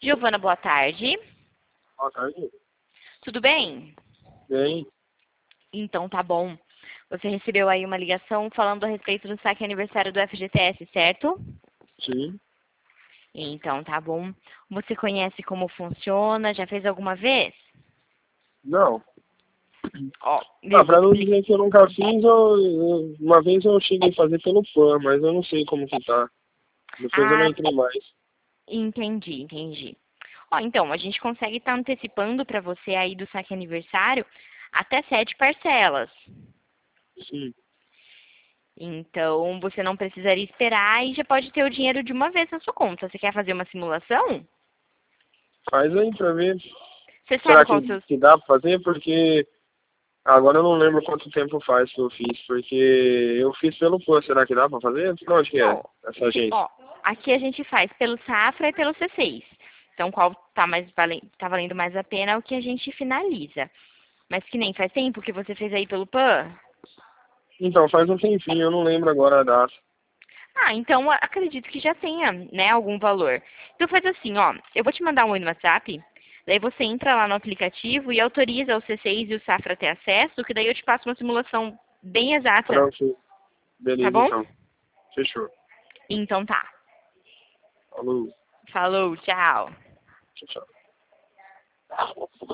Giovana, boa tarde. Boa tarde. Tudo bem? Bem, Então tá bom. Você recebeu aí uma ligação falando a respeito do saque aniversário do FGTS, certo? sim. Então tá bom. Você conhece como funciona? Já fez alguma vez? Não. Ó, Pra vou te não explicar. dizer que eu nunca fiz, uma vez eu cheguei a fazer pelo PAN, mas eu não sei como que tá. Depois eu não Ah, entrei mais. entendi. Ó, então, a gente consegue estar antecipando para você aí do saque aniversário até 7 parcelas. Sim. Então, você não precisaria esperar e já pode ter o dinheiro de uma vez na sua conta. Você quer fazer uma simulação? Faz aí pra ver. Você sabe Será qual o seu... que dá pra fazer? Porque agora eu não lembro quanto tempo faz que eu fiz. Porque eu fiz pelo PAN. Será que dá pra fazer? Onde que é Ó, essa agência? ó, aqui a gente faz pelo Safra e pelo C6. Então, qual tá valendo mais a pena é o que a gente finaliza. Mas que nem faz tempo que você fez aí pelo PAN? Então, faz um tempinho, eu não lembro agora a data. Ah, então acredito que já tenha, né, algum valor. Então faz assim, ó, eu vou te mandar um oi no WhatsApp, daí você entra lá no aplicativo e autoriza o C6 e o Safra a ter acesso, que daí eu te passo uma simulação bem exata, Tranquilo. tá Beleza, bom? então. Fechou. Então tá. Falou. Falou, tchau. Tchau, tchau.